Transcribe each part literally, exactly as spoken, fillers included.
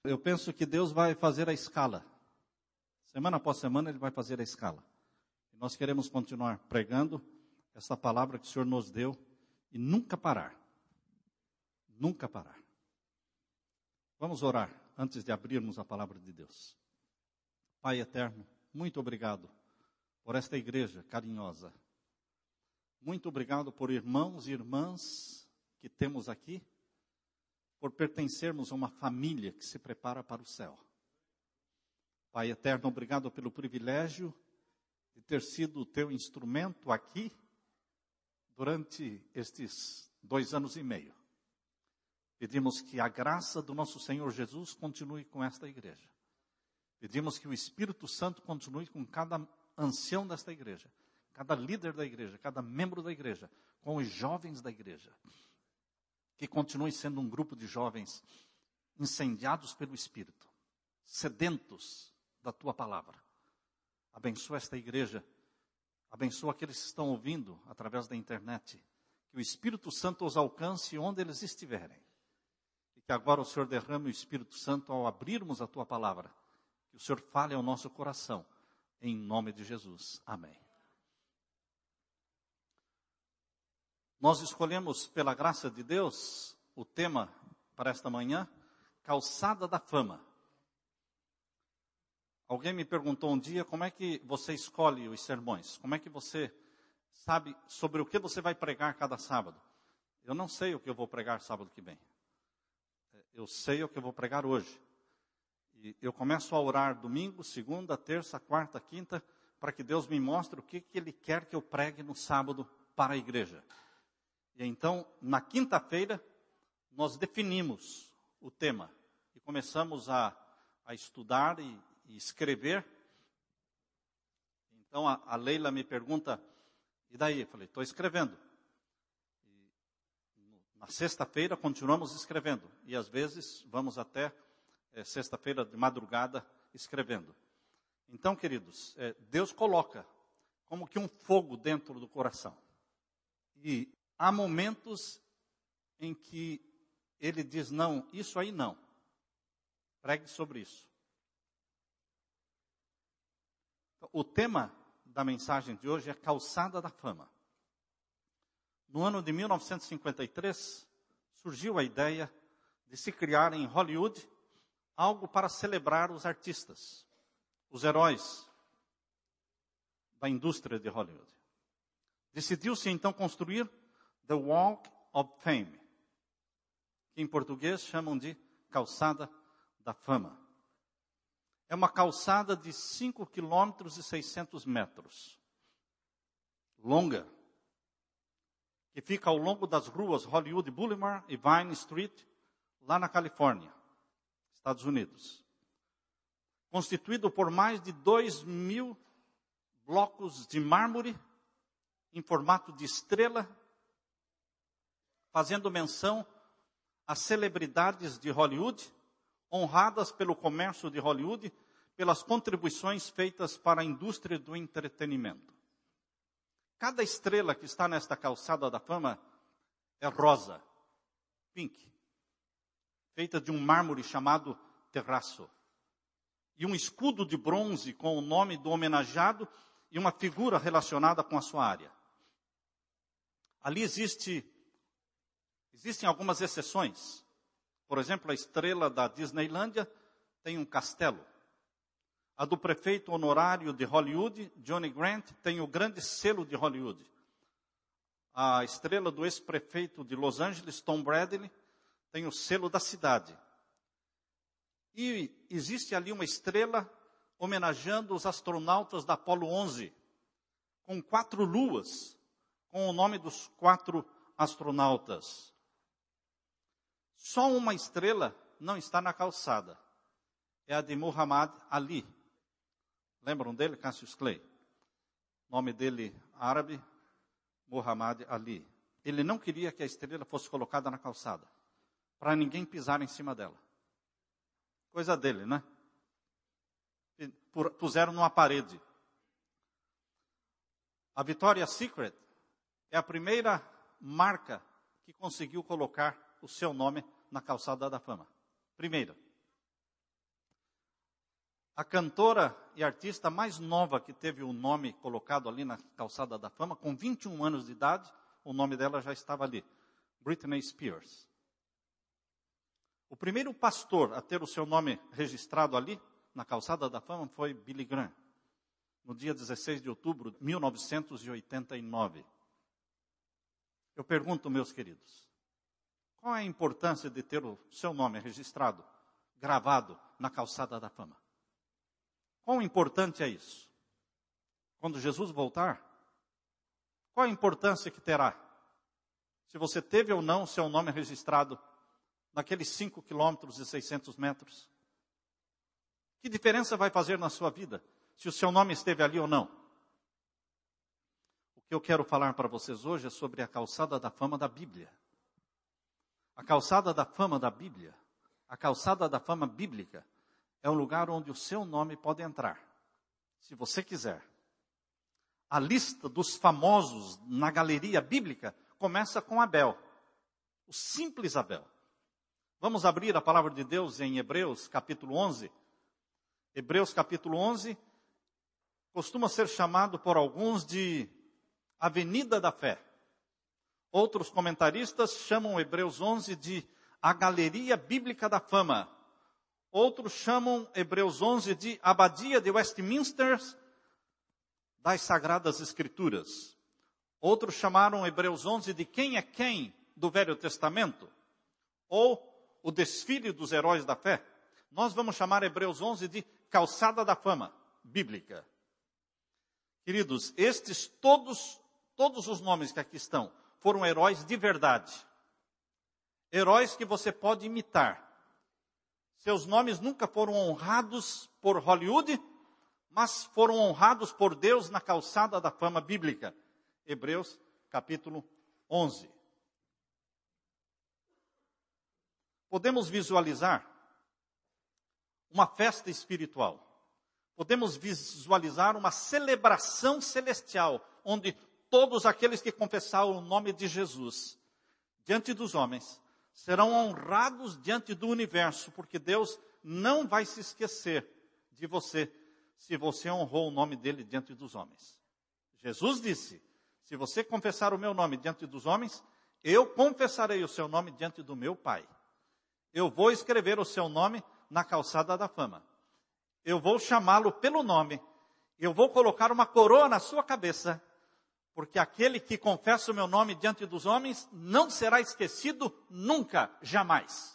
eu penso que Deus vai fazer a escala. Semana após semana Ele vai fazer a escala. E nós queremos continuar pregando essa palavra que o Senhor nos deu e nunca parar. Nunca parar. Vamos orar antes de abrirmos a palavra de Deus. Pai eterno, muito obrigado por esta igreja carinhosa. Muito obrigado por irmãos e irmãs que temos aqui, por pertencermos a uma família que se prepara para o céu. Pai eterno, obrigado pelo privilégio de ter sido o teu instrumento aqui durante estes dois anos e meio. Pedimos que a graça do nosso Senhor Jesus continue com esta igreja. Pedimos que o Espírito Santo continue com cada ancião desta igreja, cada líder da igreja, cada membro da igreja, com os jovens da igreja. Que continue sendo um grupo de jovens incendiados pelo Espírito, sedentos da tua palavra. Abençoa esta igreja, abençoa aqueles que estão ouvindo através da internet, que o Espírito Santo os alcance onde eles estiverem. E que agora o Senhor derrame o Espírito Santo ao abrirmos a tua palavra, que o Senhor fale ao nosso coração, em nome de Jesus. Amém. Nós escolhemos, pela graça de Deus, o tema para esta manhã, Calçada da Fama. Alguém me perguntou um dia, como é que você escolhe os sermões? Como é que você sabe sobre o que você vai pregar cada sábado? Eu não sei o que eu vou pregar sábado que vem. Eu sei o que eu vou pregar hoje. E eu começo a orar domingo, segunda, terça, quarta, quinta, para que Deus me mostre o que, que Ele quer que eu pregue no sábado para a igreja. E então, na quinta-feira, nós definimos o tema e começamos a, a estudar e, e escrever. Então, a, a Leila me pergunta, e daí? Eu falei, estou escrevendo. E, na sexta-feira, continuamos escrevendo. E às vezes, vamos até é, sexta-feira de madrugada escrevendo. Então, queridos, é, Deus coloca como que um fogo dentro do coração. E há momentos em que Ele diz, não, isso aí não. Pregue sobre isso. O tema da mensagem de hoje é Calçada da Fama. No ano de mil novecentos e cinquenta e três, surgiu a ideia de se criar em Hollywood algo para celebrar os artistas, os heróis da indústria de Hollywood. Decidiu-se então construir The Walk of Fame, que em português chamam de Calçada da Fama. É uma calçada de cinco quilômetros e seiscentos metros, longa, que fica ao longo das ruas Hollywood Boulevard e Vine Street, lá na Califórnia, Estados Unidos. Constituído por mais de dois mil blocos de mármore em formato de estrela, fazendo menção às celebridades de Hollywood, honradas pelo comércio de Hollywood, pelas contribuições feitas para a indústria do entretenimento. Cada estrela que está nesta calçada da fama é rosa, pink, feita de um mármore chamado terraço, e um escudo de bronze com o nome do homenageado e uma figura relacionada com a sua área. Ali existe Existem algumas exceções. Por exemplo, a estrela da Disneylândia tem um castelo. A do prefeito honorário de Hollywood, Johnny Grant, tem o grande selo de Hollywood. A estrela do ex-prefeito de Los Angeles, Tom Bradley, tem o selo da cidade. E existe ali uma estrela homenageando os astronautas da Apollo onze, com quatro luas, com o nome dos quatro astronautas. Só uma estrela não está na calçada. É a de Muhammad Ali. Lembram dele? Cassius Clay. Nome dele árabe, Muhammad Ali. Ele não queria que a estrela fosse colocada na calçada, para ninguém pisar em cima dela. Coisa dele, né? Puseram numa parede. A Victoria's Secret é a primeira marca que conseguiu colocar o seu nome na calçada da fama. Primeira. A cantora e artista mais nova que teve o nome colocado ali na Calçada da Fama, com vinte e um anos de idade, o nome dela já estava ali, Britney Spears. O primeiro pastor a ter o seu nome registrado ali, na Calçada da Fama, foi Billy Graham, no dia dezesseis de outubro de mil novecentos e oitenta e nove. Eu pergunto, meus queridos, qual é a importância de ter o seu nome registrado, gravado na Calçada da Fama? Quão importante é isso? Quando Jesus voltar, qual a importância que terá? Se você teve ou não seu nome registrado naqueles cinco quilômetros e seiscentos metros. Que diferença vai fazer na sua vida, se o seu nome esteve ali ou não? O que eu quero falar para vocês hoje é sobre a Calçada da Fama da Bíblia. A Calçada da Fama da Bíblia, a Calçada da Fama bíblica, é um lugar onde o seu nome pode entrar, se você quiser. A lista dos famosos na galeria bíblica começa com Abel, o simples Abel. Vamos abrir a palavra de Deus em Hebreus capítulo onze. Hebreus capítulo onze costuma ser chamado por alguns de Avenida da Fé. Outros comentaristas chamam Hebreus onze de a Galeria Bíblica da Fama. Outros chamam Hebreus onze de Abadia de Westminster das Sagradas Escrituras. Outros chamaram Hebreus onze de Quem é Quem do Velho Testamento. Ou o desfile dos heróis da fé. Nós vamos chamar Hebreus onze de Calçada da Fama Bíblica. Queridos, estes todos, todos os nomes que aqui estão, foram heróis de verdade. Heróis que você pode imitar. Seus nomes nunca foram honrados por Hollywood, mas foram honrados por Deus na Calçada da Fama Bíblica. Hebreus capítulo onze. Podemos visualizar uma festa espiritual. Podemos visualizar uma celebração celestial, onde todos aqueles que confessaram o nome de Jesus diante dos homens serão honrados diante do universo, porque Deus não vai se esquecer de você se você honrou o nome dele diante dos homens. Jesus disse, se você confessar o meu nome diante dos homens, eu confessarei o seu nome diante do meu Pai. Eu vou escrever o seu nome na Calçada da Fama. Eu vou chamá-lo pelo nome. Eu vou colocar uma coroa na sua cabeça, porque aquele que confessa o meu nome diante dos homens não será esquecido nunca, jamais.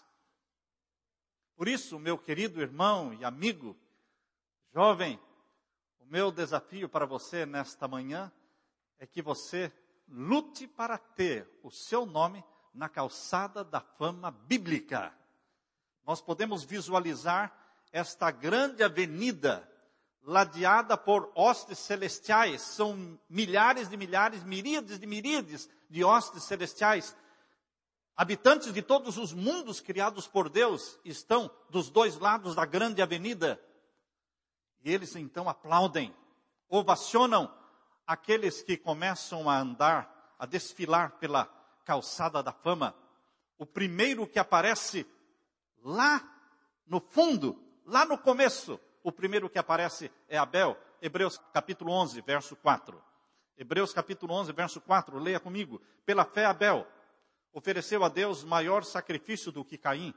Por isso, meu querido irmão e amigo, jovem, o meu desafio para você nesta manhã é que você lute para ter o seu nome na Calçada da Fama Bíblica. Nós podemos visualizar esta grande avenida ladeada por hostes celestiais. São milhares de milhares, miríades de miríades de hostes celestiais. Habitantes de todos os mundos criados por Deus estão dos dois lados da grande avenida. E eles então aplaudem, ovacionam aqueles que começam a andar, a desfilar pela Calçada da Fama. O primeiro que aparece lá no fundo, lá no começo, o primeiro que aparece é Abel. Hebreus capítulo onze, verso quatro. Hebreus capítulo onze, verso quatro, leia comigo. Pela fé Abel ofereceu a Deus maior sacrifício do que Caim,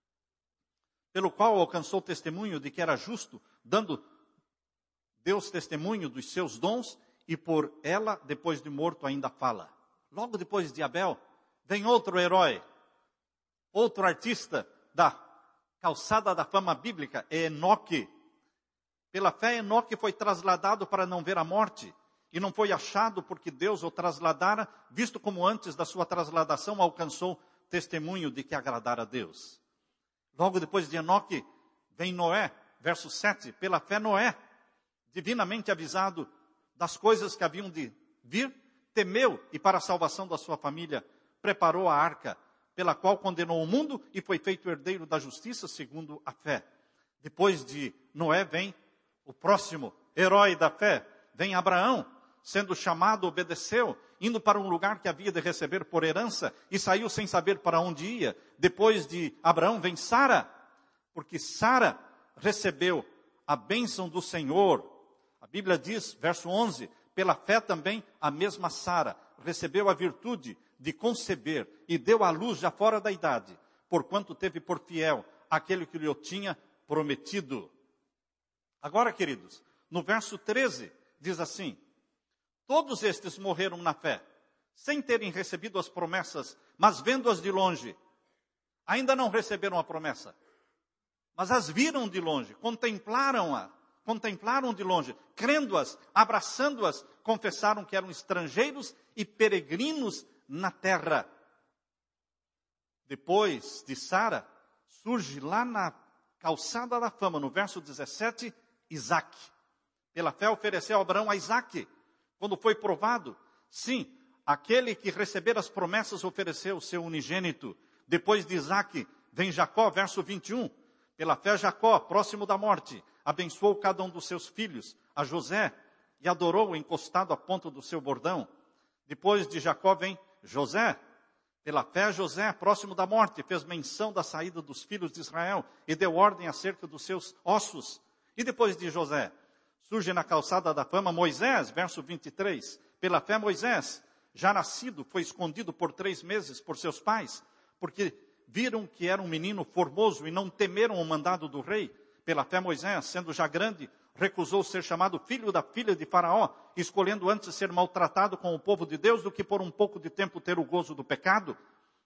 pelo qual alcançou testemunho de que era justo, dando Deus testemunho dos seus dons, e por ela, depois de morto, ainda fala. Logo depois de Abel, vem outro herói, outro artista da Calçada da Fama Bíblica, é Enoque. Pela fé, Enoque foi trasladado para não ver a morte, e não foi achado porque Deus o trasladara, visto como antes da sua trasladação alcançou testemunho de que agradara a Deus. Logo depois de Enoque, vem Noé, verso sete. Pela fé, Noé, divinamente avisado das coisas que haviam de vir, temeu e para a salvação da sua família preparou a arca, pela qual condenou o mundo e foi feito herdeiro da justiça segundo a fé. Depois de Noé vem o próximo herói da fé, vem Abraão, sendo chamado, obedeceu, indo para um lugar que havia de receber por herança e saiu sem saber para onde ia. Depois de Abraão vem Sara, porque Sara recebeu a bênção do Senhor. A Bíblia diz, verso onze, pela fé também a mesma Sara recebeu a virtude de conceber e deu à luz já fora da idade, porquanto teve por fiel aquele que lhe o tinha prometido. Agora, queridos, no verso treze, diz assim, todos estes morreram na fé, sem terem recebido as promessas, mas vendo-as de longe. Ainda não receberam a promessa, mas as viram de longe, contemplaram-a, contemplaram de longe, crendo-as, abraçando-as, confessaram que eram estrangeiros e peregrinos na terra. Depois de Sara, surge lá na calçada da fama, no verso dezessete, Isaque. Pela fé ofereceu Abraão a Isaque, quando foi provado. Sim, aquele que receber as promessas ofereceu o seu unigênito. Depois de Isaque, vem Jacó, verso vinte e um. Pela fé Jacó, próximo da morte, abençoou cada um dos seus filhos, a José, e adorou encostado à ponta do seu bordão. Depois de Jacó vem José. Pela fé José, próximo da morte, fez menção da saída dos filhos de Israel e deu ordem acerca dos seus ossos. E depois de José, surge na calçada da fama Moisés, verso vinte e três. Pela fé Moisés, já nascido, foi escondido por três meses por seus pais, porque viram que era um menino formoso e não temeram o mandado do rei. Pela fé Moisés, sendo já grande, recusou ser chamado filho da filha de Faraó, escolhendo antes ser maltratado com o povo de Deus do que por um pouco de tempo ter o gozo do pecado.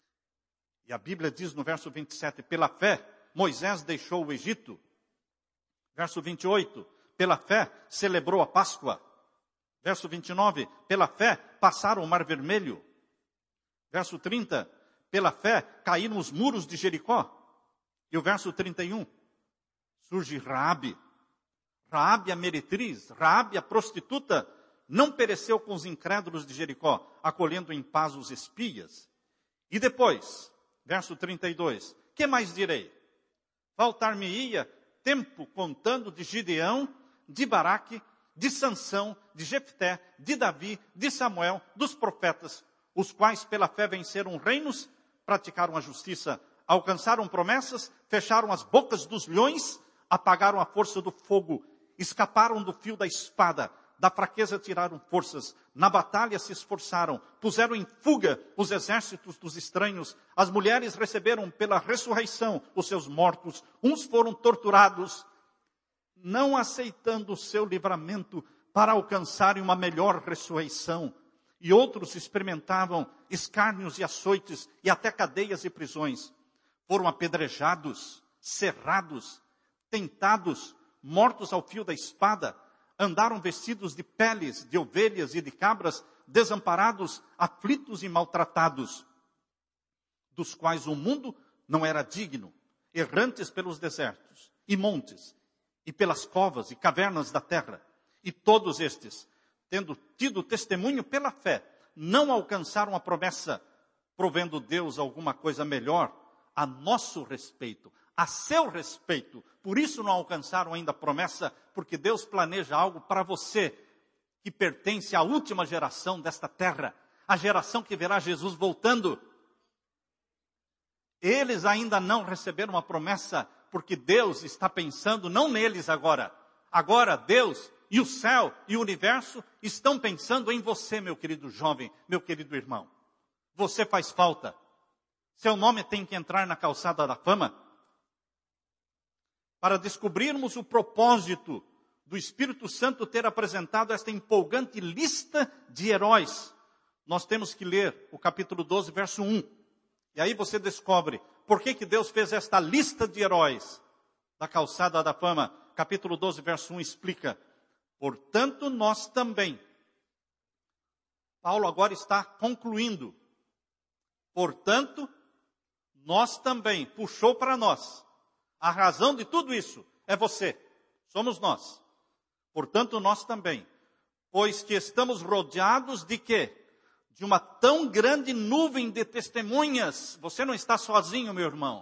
E a Bíblia diz no verso vinte e sete, pela fé Moisés deixou o Egito. Verso vinte e oito, pela fé celebrou a Páscoa. Verso vinte e nove, pela fé passaram o Mar Vermelho. Verso trinta, pela fé caíram os muros de Jericó. E o verso trinta e um, surge Raabe. Raabe a meretriz, Raabe a prostituta, não pereceu com os incrédulos de Jericó, acolhendo em paz os espias. E depois, verso trinta e dois, que mais direi? Faltar-me-ia tempo contando de Gideão, de Baraque, de Sansão, de Jefté, de Davi, de Samuel, dos profetas, os quais pela fé venceram reinos, praticaram a justiça, alcançaram promessas, fecharam as bocas dos leões, apagaram a força do fogo, escaparam do fio da espada, da fraqueza tiraram forças, na batalha se esforçaram, puseram em fuga os exércitos dos estranhos, as mulheres receberam pela ressurreição os seus mortos, uns foram torturados, não aceitando o seu livramento para alcançarem uma melhor ressurreição, e outros experimentavam escárnios e açoites, e até cadeias e prisões, foram apedrejados, cerrados, tentados, mortos ao fio da espada, andaram vestidos de peles de ovelhas e de cabras, desamparados, aflitos e maltratados, dos quais o mundo não era digno, errantes pelos desertos e montes, e pelas covas e cavernas da terra. E todos estes, tendo tido testemunho pela fé, não alcançaram a promessa, provendo Deus alguma coisa melhor a nosso respeito, a seu respeito. Por isso não alcançaram ainda a promessa, porque Deus planeja algo para você, que pertence à última geração desta terra, a geração que verá Jesus voltando. Eles ainda não receberam a promessa, porque Deus está pensando não neles agora. Agora Deus e o céu e o universo estão pensando em você, meu querido jovem, meu querido irmão. Você faz falta. Seu nome tem que entrar na calçada da fama. Para descobrirmos o propósito do Espírito Santo ter apresentado esta empolgante lista de heróis, nós temos que ler o capítulo doze, verso um. E aí você descobre por que que Deus fez esta lista de heróis da calçada da fama. Capítulo doze, verso um explica: portanto, nós também. Paulo agora está concluindo. Portanto, nós também, puxou para nós. A razão de tudo isso é você, somos nós. Portanto, nós também, pois que estamos rodeados de quê? De uma tão grande nuvem de testemunhas. Você não está sozinho, meu irmão.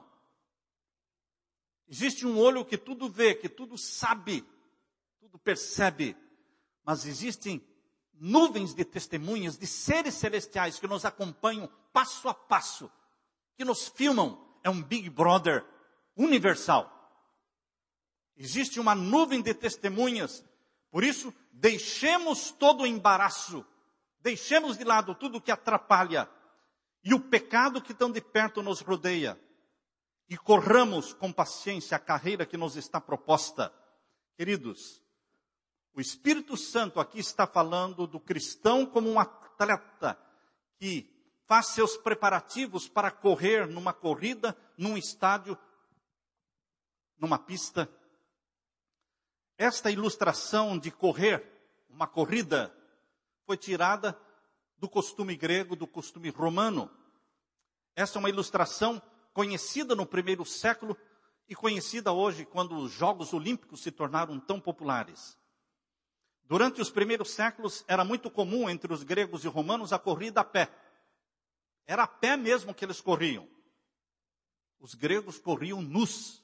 Existe um olho que tudo vê, que tudo sabe, tudo percebe. Mas existem nuvens de testemunhas, de seres celestiais que nos acompanham passo a passo, que nos filmam. É um Big Brother universal. Existe uma nuvem de testemunhas. Por isso, deixemos todo o embaraço. Deixemos de lado tudo que atrapalha. E o pecado que tão de perto nos rodeia. E corramos com paciência a carreira que nos está proposta. Queridos, o Espírito Santo aqui está falando do cristão como um atleta que faz seus preparativos para correr numa corrida, num estádio, numa pista. Esta ilustração de correr, uma corrida, foi tirada do costume grego, do costume romano. Essa é uma ilustração conhecida no primeiro século e conhecida hoje quando os Jogos Olímpicos se tornaram tão populares. Durante os primeiros séculos era muito comum entre os gregos e romanos a corrida a pé. Era a pé mesmo que eles corriam. Os gregos corriam nus.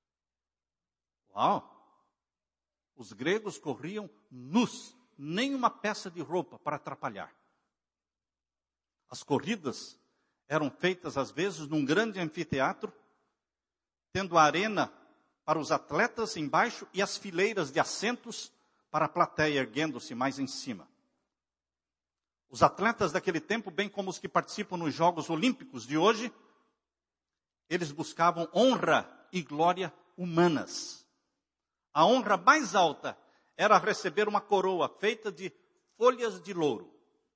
Uau! Os gregos corriam nus, nem uma peça de roupa para atrapalhar. As corridas eram feitas às vezes num grande anfiteatro, tendo a arena para os atletas embaixo e as fileiras de assentos para a plateia erguendo-se mais em cima. Os atletas daquele tempo, bem como os que participam nos Jogos Olímpicos de hoje, eles buscavam honra e glória humanas. A honra mais alta era receber uma coroa feita de folhas de louro.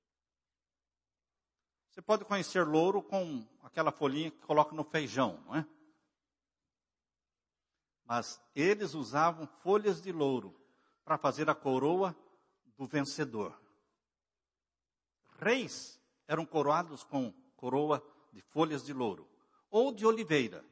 Você pode conhecer louro com aquela folhinha que coloca no feijão, não é? Mas eles usavam folhas de louro para fazer a coroa do vencedor. Reis eram coroados com coroa de folhas de louro ou de oliveira.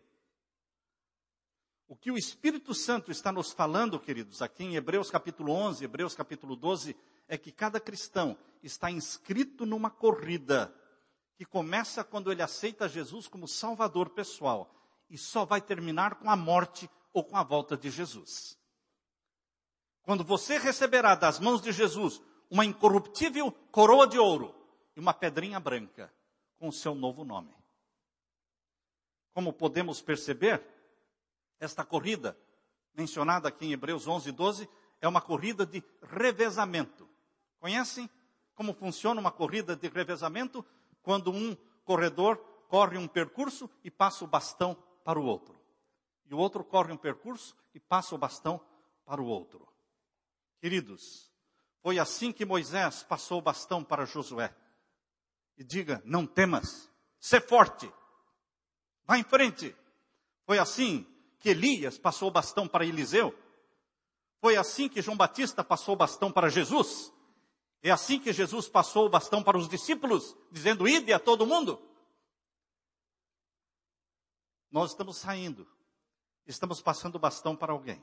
O que o Espírito Santo está nos falando, queridos, aqui em Hebreus capítulo onze, Hebreus capítulo doze, é que cada cristão está inscrito numa corrida que começa quando ele aceita Jesus como Salvador pessoal e só vai terminar com a morte ou com a volta de Jesus. Quando você receberá das mãos de Jesus uma incorruptível coroa de ouro e uma pedrinha branca com o seu novo nome. Como podemos perceber, esta corrida, mencionada aqui em Hebreus onze, doze, é uma corrida de revezamento. Conhecem como funciona uma corrida de revezamento? Quando um corredor corre um percurso e passa o bastão para o outro. E o outro corre um percurso e passa o bastão para o outro. Queridos, foi assim que Moisés passou o bastão para Josué. E diga, não temas, sê forte, vá em frente. Foi assim que Elias passou o bastão para Eliseu. Foi assim que João Batista passou o bastão para Jesus. É assim que Jesus passou o bastão para os discípulos, dizendo, ide a todo mundo. Nós estamos saindo, estamos passando o bastão para alguém.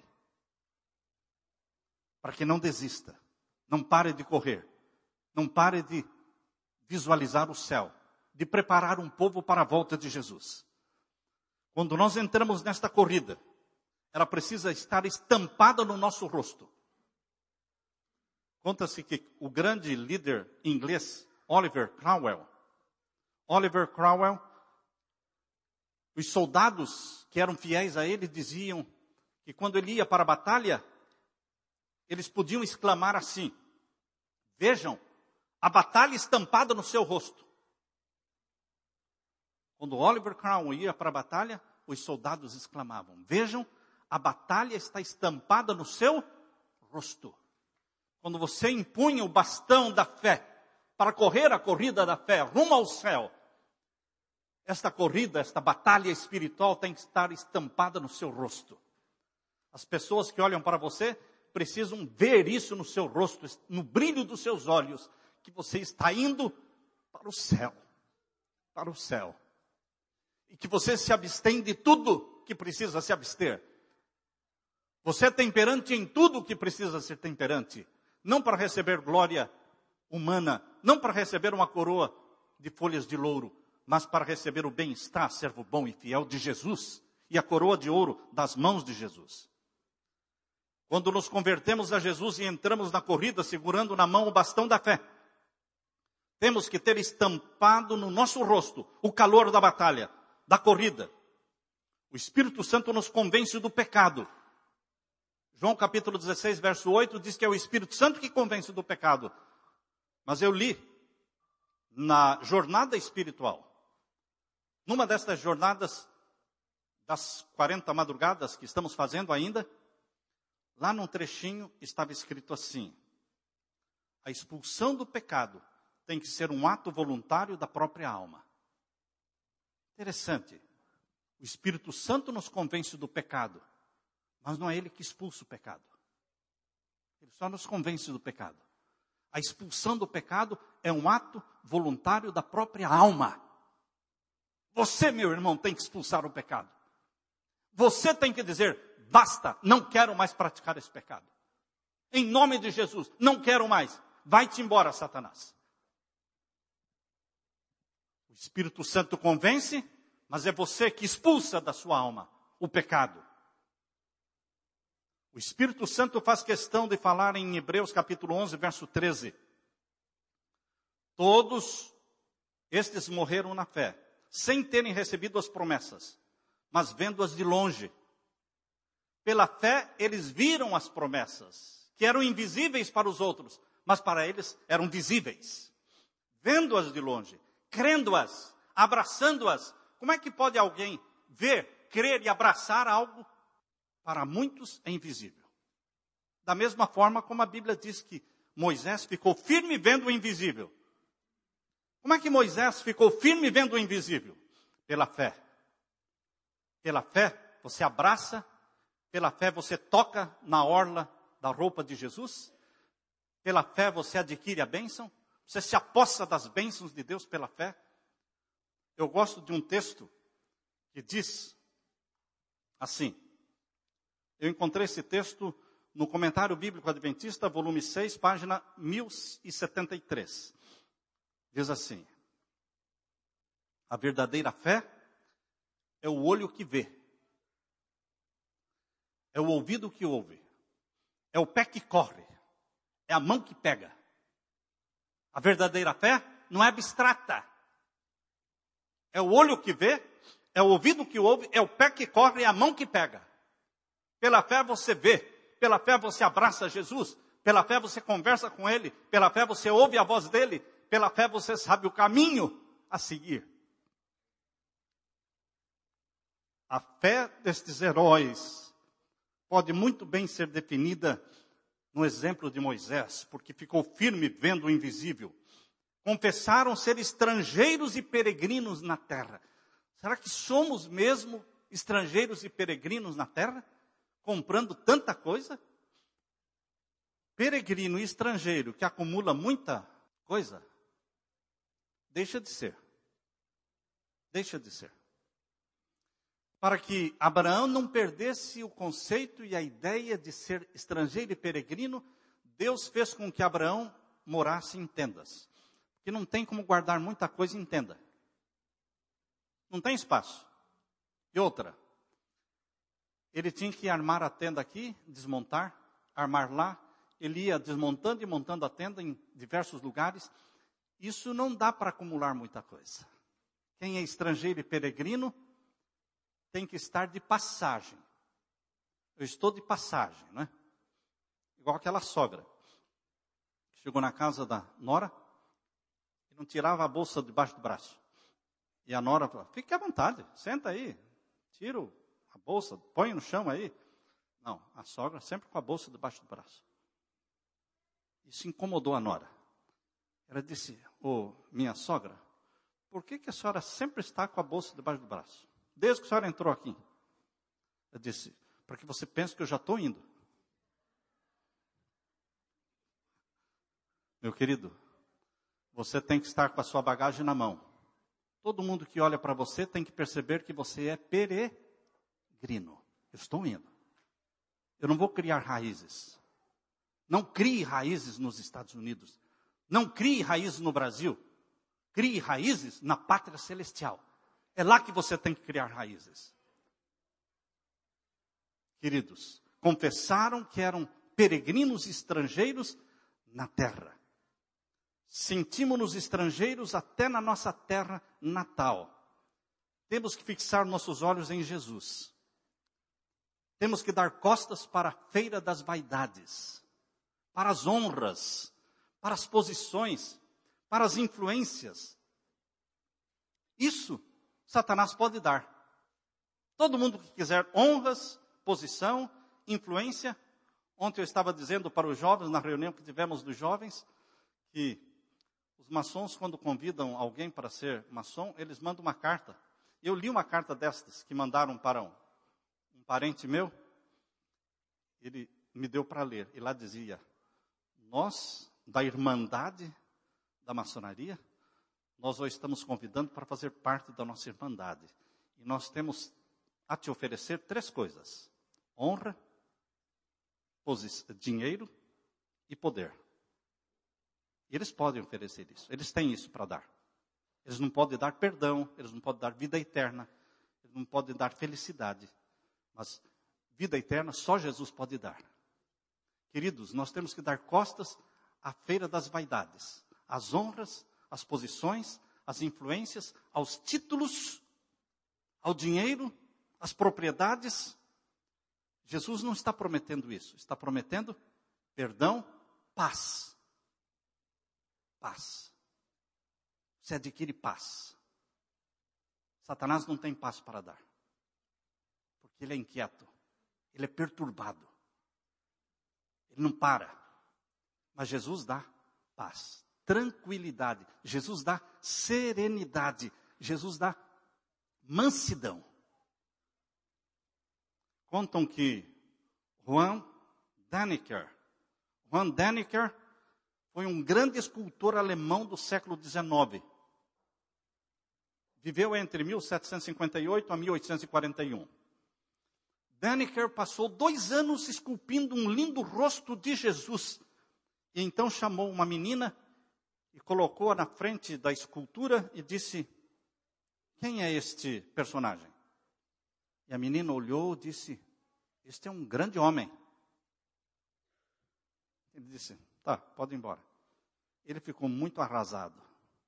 Para que não desista, não pare de correr, não pare de visualizar o céu, de preparar um povo para a volta de Jesus. Quando nós entramos nesta corrida, ela precisa estar estampada no nosso rosto. Conta-se que o grande líder inglês, Oliver Cromwell, Oliver Cromwell, os soldados que eram fiéis a ele diziam que quando ele ia para a batalha, eles podiam exclamar assim, vejam, a batalha estampada no seu rosto. Quando Oliver Cromwell ia para a batalha, os soldados exclamavam, vejam, a batalha está estampada no seu rosto. Quando você empunha o bastão da fé para correr a corrida da fé rumo ao céu, esta corrida, esta batalha espiritual tem que estar estampada no seu rosto. As pessoas que olham para você precisam ver isso no seu rosto, no brilho dos seus olhos, que você está indo para o céu, para o céu. E que você se abstém de tudo que precisa se abster. Você é temperante em tudo que precisa ser temperante. Não para receber glória humana, não para receber uma coroa de folhas de louro, mas para receber o bem-estar, servo bom e fiel de Jesus, e a coroa de ouro das mãos de Jesus. Quando nos convertemos a Jesus e entramos na corrida segurando na mão o bastão da fé, temos que ter estampado no nosso rosto o calor da batalha, da corrida. O Espírito Santo nos convence do pecado. João capítulo dezesseis, verso oito, diz que é o Espírito Santo que convence do pecado. Mas eu li na jornada espiritual, numa destas jornadas das quarenta madrugadas que estamos fazendo ainda, lá num trechinho estava escrito assim: a expulsão do pecado tem que ser um ato voluntário da própria alma. Interessante. O Espírito Santo nos convence do pecado, mas não é Ele que expulsa o pecado. Ele só nos convence do pecado. A expulsão do pecado é um ato voluntário da própria alma. Você, meu irmão, tem que expulsar o pecado. Você tem que dizer: basta, não quero mais praticar esse pecado. Em nome de Jesus, não quero mais. Vai-te embora, Satanás. O Espírito Santo convence, mas é você que expulsa da sua alma o pecado. O Espírito Santo faz questão de falar em Hebreus capítulo onze, verso treze. Todos estes morreram na fé, sem terem recebido as promessas, mas vendo-as de longe. Pela fé, eles viram as promessas, que eram invisíveis para os outros, mas para eles eram visíveis. Vendo-as de longe, crendo-as, abraçando-as. Como é que pode alguém ver, crer e abraçar algo para muitos é invisível? Da mesma forma como a Bíblia diz que Moisés ficou firme vendo o invisível. Como é que Moisés ficou firme vendo o invisível? Pela fé. Pela fé, você abraça. Pela fé, você toca na orla da roupa de Jesus. Pela fé, você adquire a bênção. Você se apossa das bênçãos de Deus pela fé. Eu gosto de um texto que diz assim. Eu encontrei esse texto no Comentário Bíblico Adventista, volume seis, página mil e setenta e três. Diz assim: a verdadeira fé é o olho que vê, é o ouvido que ouve, é o pé que corre, é a mão que pega. A verdadeira fé não é abstrata. É o olho que vê, é o ouvido que ouve, é o pé que corre, é a mão que pega. Pela fé você vê, pela fé você abraça Jesus, pela fé você conversa com Ele, pela fé você ouve a voz dEle, pela fé você sabe o caminho a seguir. A fé destes heróis pode muito bem ser definida no exemplo de Moisés, porque ficou firme vendo o invisível. Confessaram ser estrangeiros e peregrinos na terra. Será que somos mesmo estrangeiros e peregrinos na terra? Comprando tanta coisa? Peregrino e estrangeiro que acumula muita coisa, deixa de ser. Deixa de ser. Para que Abraão não perdesse o conceito e a ideia de ser estrangeiro e peregrino, Deus fez com que Abraão morasse em tendas. Porque não tem como guardar muita coisa em tenda. Não tem espaço. E outra, ele tinha que armar a tenda aqui, desmontar, armar lá. Ele ia desmontando e montando a tenda em diversos lugares. Isso não dá para acumular muita coisa. Quem é estrangeiro e peregrino tem que estar de passagem. Eu estou de passagem, não é? Igual aquela sogra. Chegou na casa da nora e não tirava a bolsa debaixo do braço. E a nora falou: fique à vontade, senta aí, tira a bolsa, põe no chão aí. Não, a sogra sempre com a bolsa debaixo do braço. Isso incomodou a nora. Ela disse: ô, minha sogra, por que que a senhora sempre está com a bolsa debaixo do braço? Desde que a senhora entrou aqui. Eu disse: para que você pense que eu já estou indo. Meu querido, você tem que estar com a sua bagagem na mão. Todo mundo que olha para você tem que perceber que você é peregrino. Eu estou indo. Eu não vou criar raízes. Não crie raízes nos Estados Unidos. Não crie raízes no Brasil. Crie raízes na pátria celestial. É lá que você tem que criar raízes. Queridos, confessaram que eram peregrinos estrangeiros na terra. Sentimos-nos estrangeiros até na nossa terra natal. Temos que fixar nossos olhos em Jesus. Temos que dar costas para a feira das vaidades, para as honras, para as posições, para as influências. Isso Satanás pode dar. Todo mundo que quiser honras, posição, influência. Ontem eu estava dizendo para os jovens, na reunião que tivemos dos jovens, que os maçons, quando convidam alguém para ser maçom, eles mandam uma carta. Eu li uma carta destas que mandaram para um, um parente meu. Ele me deu para ler. E lá dizia: nós, da Irmandade da Maçonaria, nós o estamos convidando para fazer parte da nossa Irmandade. E nós temos a te oferecer três coisas: honra, dinheiro e poder. E eles podem oferecer isso. Eles têm isso para dar. Eles não podem dar perdão, eles não podem dar vida eterna, eles não podem dar felicidade. Mas vida eterna só Jesus pode dar. Queridos, nós temos que dar costas à feira das vaidades, às honras, às posições, às influências, aos títulos, ao dinheiro, às propriedades. Jesus não está prometendo isso, está prometendo perdão, paz. Paz. Você adquire paz. Satanás não tem paz para dar, porque ele é inquieto, ele é perturbado, ele não para. Mas Jesus dá paz, tranquilidade, Jesus dá serenidade, Jesus dá mansidão. Contam que Juan Dannecker, Juan Dannecker foi um grande escultor alemão do século dezenove. Viveu entre mil setecentos e cinquenta e oito a mil oitocentos e quarenta e um. Dannecker passou dois anos esculpindo um lindo rosto de Jesus. E então chamou uma menina e colocou-a na frente da escultura e disse: quem é este personagem? E a menina olhou e disse: este é um grande homem. Ele disse: tá, pode ir embora. Ele ficou muito arrasado.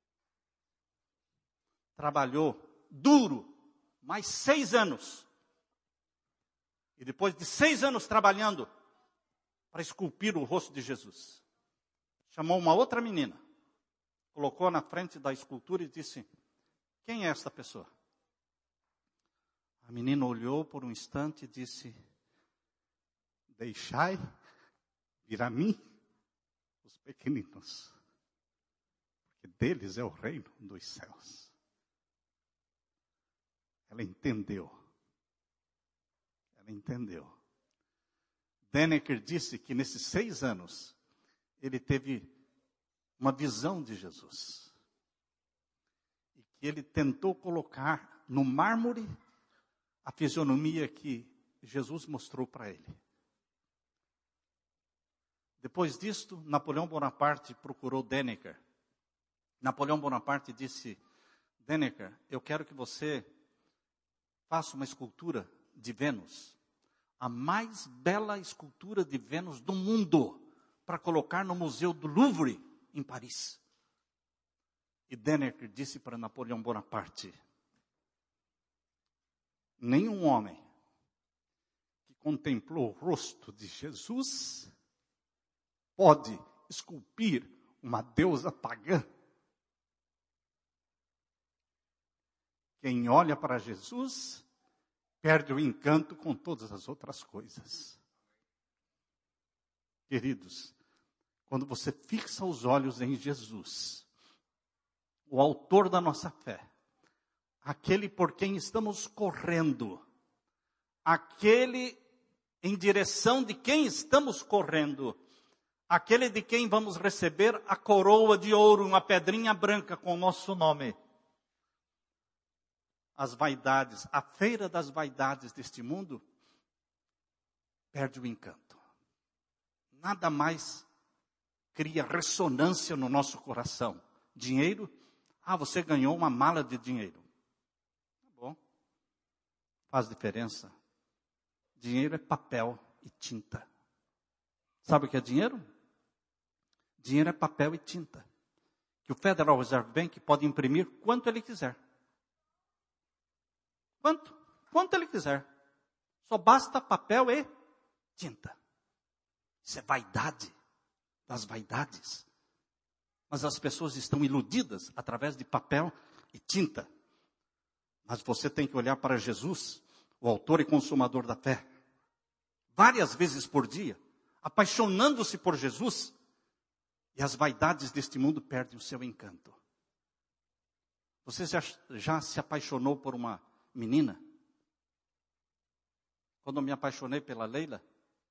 Trabalhou duro, mais seis anos. E depois de seis anos trabalhando para esculpir o rosto de Jesus, chamou uma outra menina, colocou na frente da escultura e disse: quem é esta pessoa? A menina olhou por um instante e disse: deixai vir a mim os pequeninos, porque deles é o reino dos céus. Ela entendeu. Ela entendeu. Dannecker disse que nesses seis anos, ele teve uma visão de Jesus. E que ele tentou colocar no mármore a fisionomia que Jesus mostrou para ele. Depois disto, Napoleão Bonaparte procurou Dannecker. Napoleão Bonaparte disse: Dannecker, eu quero que você faça uma escultura de Vênus, a mais bela escultura de Vênus do mundo, para colocar no Museu do Louvre, em Paris. E Dannecker disse para Napoleão Bonaparte: nenhum homem que contemplou o rosto de Jesus pode esculpir uma deusa pagã. Quem olha para Jesus perde o encanto com todas as outras coisas. Queridos, quando você fixa os olhos em Jesus, o autor da nossa fé, aquele por quem estamos correndo, aquele em direção de quem estamos correndo, aquele de quem vamos receber a coroa de ouro, uma pedrinha branca com o nosso nome. As vaidades, a feira das vaidades deste mundo, perde o encanto. Nada mais cria ressonância no nosso coração. Dinheiro, ah, você ganhou uma mala de dinheiro. Tá bom, faz diferença. Dinheiro é papel e tinta. Sabe o que é dinheiro? Dinheiro é papel e tinta. Que o Federal Reserve Bank pode imprimir quanto ele quiser. Quanto? Quanto ele quiser. Só basta papel e tinta. Isso é vaidade das vaidades. Mas as pessoas estão iludidas através de papel e tinta. Mas você tem que olhar para Jesus, o autor e consumador da fé. Várias vezes por dia, apaixonando-se por Jesus, e as vaidades deste mundo perdem o seu encanto. Você já, já se apaixonou por uma menina? Quando eu me apaixonei pela Leila,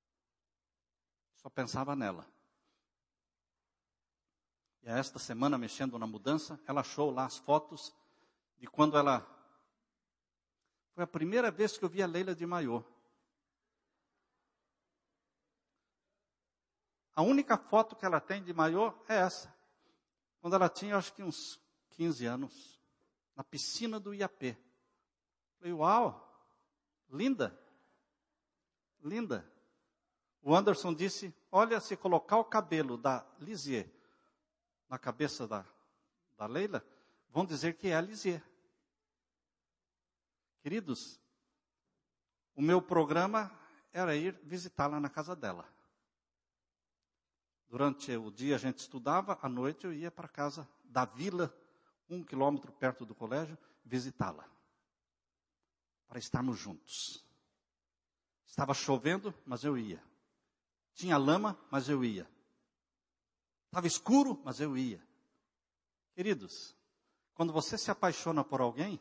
só pensava nela. E esta semana, mexendo na mudança, ela achou lá as fotos de quando ela... Foi a primeira vez que eu vi a Leila de maiô. A única foto que ela tem de maiô é essa. Quando ela tinha, acho que uns quinze anos, na piscina do I A P. Falei, uau, linda, linda. O Anderson disse, olha, se colocar o cabelo da Lisier na cabeça da, da Leila, vão dizer que é a Lisier. Queridos, o meu programa era ir visitá-la na casa dela. Durante o dia a gente estudava, à noite eu ia para a casa da vila, um quilômetro perto do colégio, visitá-la. Para estarmos juntos. Estava chovendo, mas eu ia. Tinha lama, mas eu ia. Estava escuro, mas eu ia. Queridos, quando você se apaixona por alguém,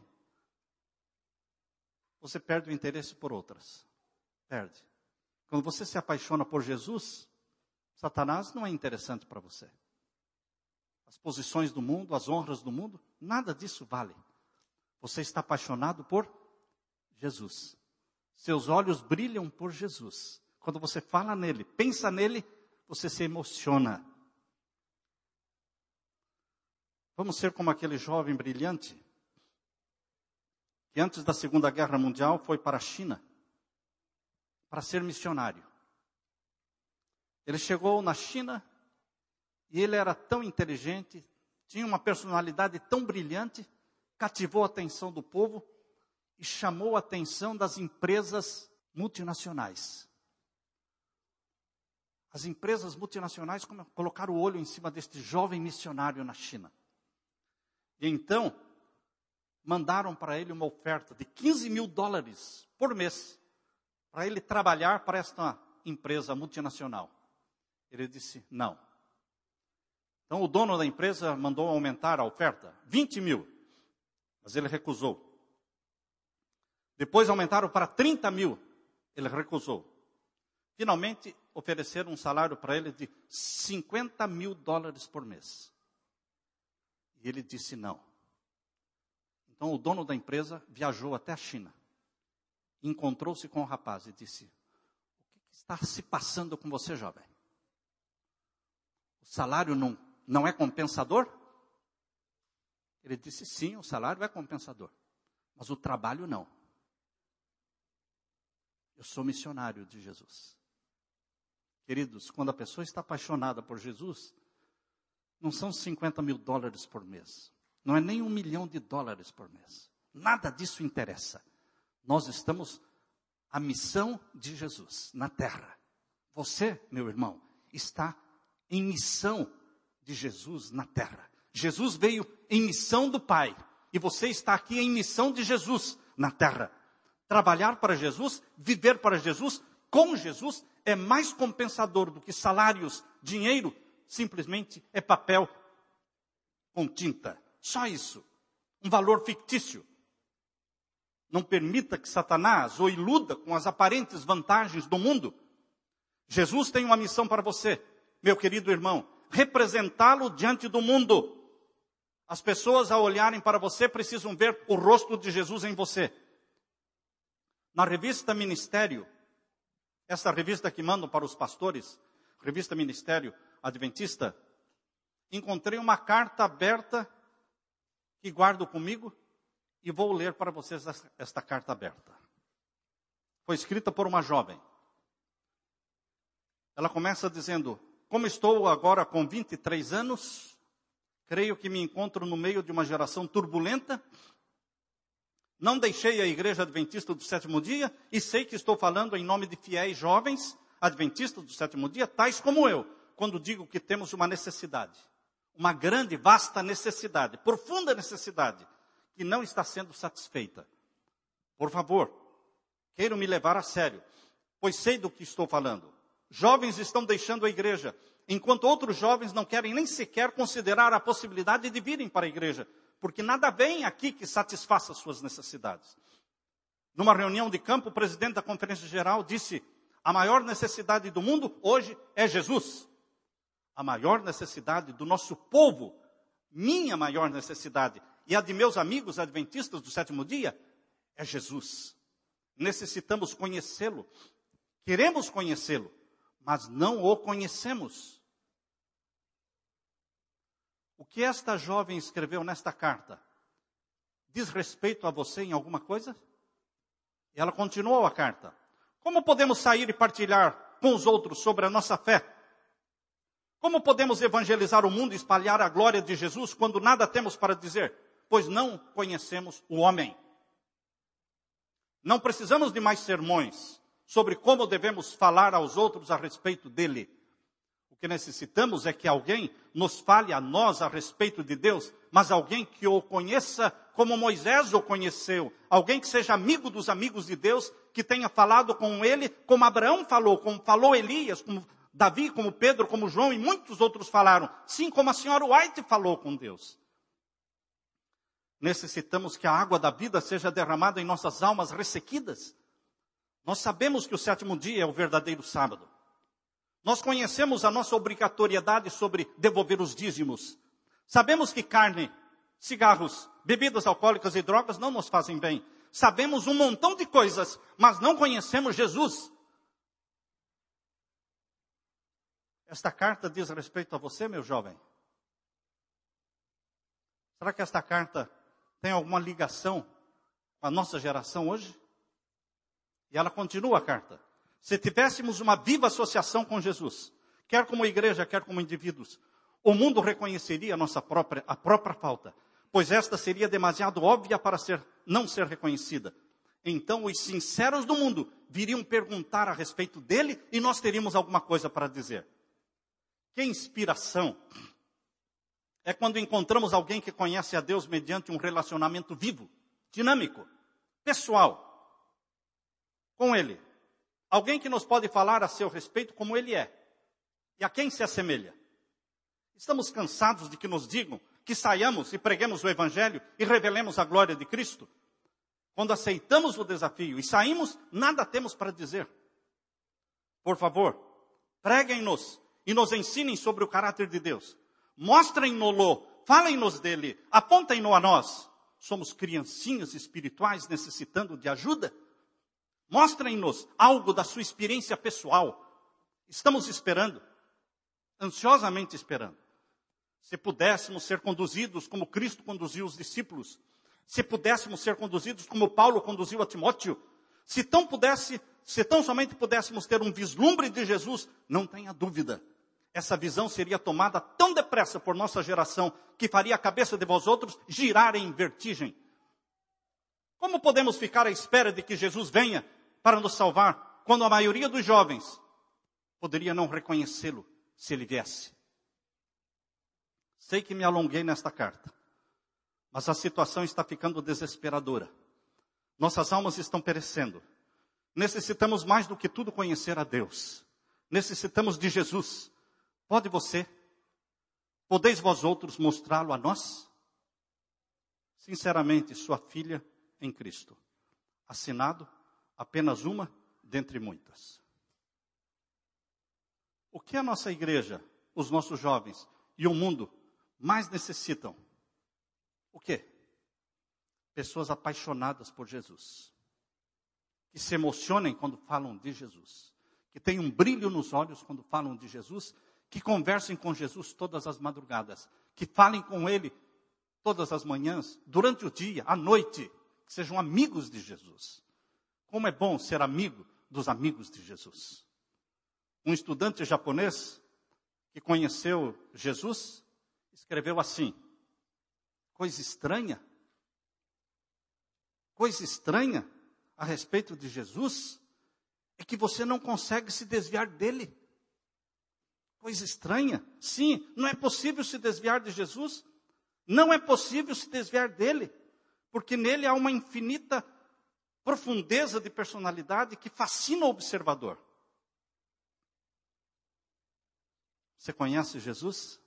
você perde o interesse por outras. Perde. Quando você se apaixona por Jesus, Satanás não é interessante para você. As posições do mundo, as honras do mundo, nada disso vale. Você está apaixonado por Jesus. Seus olhos brilham por Jesus. Quando você fala nele, pensa nele, você se emociona. Vamos ser como aquele jovem brilhante que antes da Segunda Guerra Mundial foi para a China para ser missionário. Ele chegou na China e ele era tão inteligente, tinha uma personalidade tão brilhante, cativou a atenção do povo e chamou a atenção das empresas multinacionais. As empresas multinacionais colocaram o olho em cima deste jovem missionário na China. E então, mandaram para ele uma oferta de quinze mil dólares por mês, para ele trabalhar para esta empresa multinacional. Ele disse, não. Então o dono da empresa mandou aumentar a oferta, vinte mil, mas ele recusou. Depois aumentaram para trinta mil, ele recusou. Finalmente ofereceram um salário para ele de cinquenta mil dólares por mês. E ele disse não. Então o dono da empresa viajou até a China. Encontrou-se com o rapaz e disse, o que está se passando com você, jovem? O salário não, não é compensador? Ele disse, sim, o salário é compensador, mas o trabalho não. Eu sou missionário de Jesus. Queridos, quando a pessoa está apaixonada por Jesus, não são cinquenta mil dólares por mês. Não é nem um milhão de dólares por mês. Nada disso interessa. Nós estamos à missão de Jesus na terra. Você, meu irmão, está em missão de Jesus na terra. Jesus veio em missão do Pai. E você está aqui em missão de Jesus na terra. Trabalhar para Jesus, viver para Jesus, com Jesus, é mais compensador do que salários, dinheiro, simplesmente é papel com tinta. Só isso. Um valor fictício. Não permita que Satanás o iluda com as aparentes vantagens do mundo. Jesus tem uma missão para você, meu querido irmão. Representá-lo diante do mundo. As pessoas, ao olharem para você, precisam ver o rosto de Jesus em você. Na revista Ministério, essa revista que mandam para os pastores, revista Ministério Adventista, encontrei uma carta aberta que guardo comigo e vou ler para vocês esta carta aberta. Foi escrita por uma jovem. Ela começa dizendo, como estou agora com vinte e três anos, creio que me encontro no meio de uma geração turbulenta Não deixei a igreja adventista do sétimo dia e sei que estou falando em nome de fiéis jovens adventistas do sétimo dia, tais como eu, quando digo que temos uma necessidade, uma grande, vasta necessidade, profunda necessidade, que não está sendo satisfeita. Por favor, queiram me levar a sério, pois sei do que estou falando. Jovens estão deixando a igreja, enquanto outros jovens não querem nem sequer considerar a possibilidade de virem para a igreja, porque nada vem aqui que satisfaça suas necessidades. Numa reunião de campo, o presidente da Conferência Geral disse: a maior necessidade do mundo hoje é Jesus. A maior necessidade do nosso povo, minha maior necessidade, e a de meus amigos adventistas do sétimo dia, é Jesus. Necessitamos conhecê-lo, queremos conhecê-lo, mas não o conhecemos. O que esta jovem escreveu nesta carta diz respeito a você em alguma coisa? E ela continuou a carta. Como podemos sair e partilhar com os outros sobre a nossa fé? Como podemos evangelizar o mundo e espalhar a glória de Jesus quando nada temos para dizer? Pois não conhecemos o homem. Não precisamos de mais sermões sobre como devemos falar aos outros a respeito dele. O que necessitamos é que alguém nos fale a nós a respeito de Deus, mas alguém que o conheça como Moisés o conheceu. Alguém que seja amigo dos amigos de Deus, que tenha falado com ele como Abraão falou, como falou Elias, como Davi, como Pedro, como João e muitos outros falaram. Sim, como a senhora White falou com Deus. Necessitamos que a água da vida seja derramada em nossas almas ressequidas. Nós sabemos que o sétimo dia é o verdadeiro sábado. Nós conhecemos a nossa obrigatoriedade sobre devolver os dízimos. Sabemos que carne, cigarros, bebidas alcoólicas e drogas não nos fazem bem. Sabemos um montão de coisas, mas não conhecemos Jesus. Esta carta diz respeito a você, meu jovem? Será que esta carta tem alguma ligação com a nossa geração hoje? E ela continua a carta. Se tivéssemos uma viva associação com Jesus, quer como igreja, quer como indivíduos, o mundo reconheceria a nossa própria, a própria falta, pois esta seria demasiado óbvia para ser, não ser reconhecida. Então os sinceros do mundo viriam perguntar a respeito dele e nós teríamos alguma coisa para dizer. Que inspiração é quando encontramos alguém que conhece a Deus mediante um relacionamento vivo, dinâmico, pessoal, com ele. Alguém que nos pode falar a seu respeito como ele é. E a quem se assemelha. Estamos cansados de que nos digam que saiamos e preguemos o Evangelho e revelemos a glória de Cristo. Quando aceitamos o desafio e saímos, nada temos para dizer. Por favor, preguem-nos e nos ensinem sobre o caráter de Deus. Mostrem-no-lo, falem-nos dele, apontem-no a nós. Somos criancinhas espirituais necessitando de ajuda. Mostrem-nos algo da sua experiência pessoal. Estamos esperando, ansiosamente esperando. Se pudéssemos ser conduzidos como Cristo conduziu os discípulos, se pudéssemos ser conduzidos como Paulo conduziu a Timóteo, se tão pudesse, se tão somente pudéssemos ter um vislumbre de Jesus, não tenha dúvida, essa visão seria tomada tão depressa por nossa geração que faria a cabeça de vós outros girar em vertigem. Como podemos ficar à espera de que Jesus venha para nos salvar, quando a maioria dos jovens poderia não reconhecê-lo se ele viesse? Sei que me alonguei nesta carta, mas a situação está ficando desesperadora. Nossas almas estão perecendo. Necessitamos mais do que tudo conhecer a Deus. Necessitamos de Jesus. Pode você? Podeis vós outros mostrá-lo a nós? Sinceramente, sua filha em Cristo. Assinado apenas uma dentre muitas. O que a nossa igreja, os nossos jovens e o mundo mais necessitam? O quê? Pessoas apaixonadas por Jesus. Que se emocionem quando falam de Jesus. Que tenham um brilho nos olhos quando falam de Jesus. Que conversem com Jesus todas as madrugadas. Que falem com Ele todas as manhãs, durante o dia, à noite. Que sejam amigos de Jesus. Como é bom ser amigo dos amigos de Jesus. Um estudante japonês que conheceu Jesus, escreveu assim: coisa estranha. coisa estranha a respeito de Jesus é que você não consegue se desviar dele. Coisa estranha. Sim, não é possível se desviar de Jesus. Não é possível se desviar dele. Porque nele há uma infinita profundeza de personalidade que fascina o observador. Você conhece Jesus?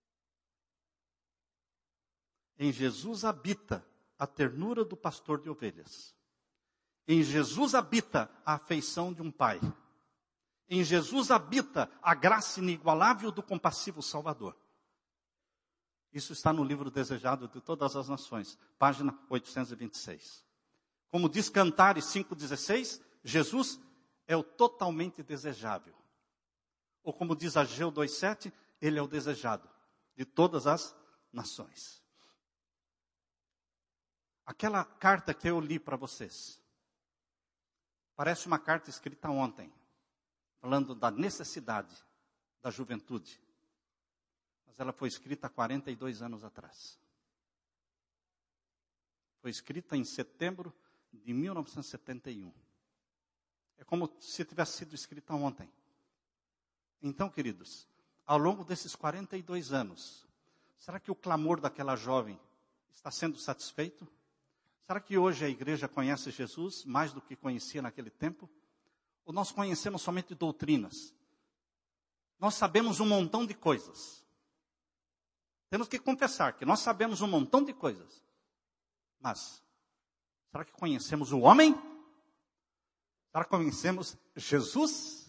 Em Jesus habita a ternura do pastor de ovelhas. Em Jesus habita a afeição de um pai. Em Jesus habita a graça inigualável do compassivo Salvador. Isso está no livro Desejado de Todas as Nações, página oitocentos e vinte e seis. Como diz Cantares cinco dezesseis, Jesus é o totalmente desejável. Ou como diz Ageu dois sete, ele é o desejado de todas as nações. Aquela carta que eu li para vocês, parece uma carta escrita ontem, falando da necessidade da juventude. Mas ela foi escrita há quarenta e dois anos atrás. Foi escrita em setembro de mil novecentos e setenta e um. É como se tivesse sido escrita ontem. Então, queridos, ao longo desses quarenta e dois anos, será que o clamor daquela jovem está sendo satisfeito? Será que hoje a igreja conhece Jesus mais do que conhecia naquele tempo? Ou nós conhecemos somente doutrinas? Nós sabemos um montão de coisas. Temos que confessar que nós sabemos um montão de coisas. Mas, será que conhecemos o homem? Será que conhecemos Jesus?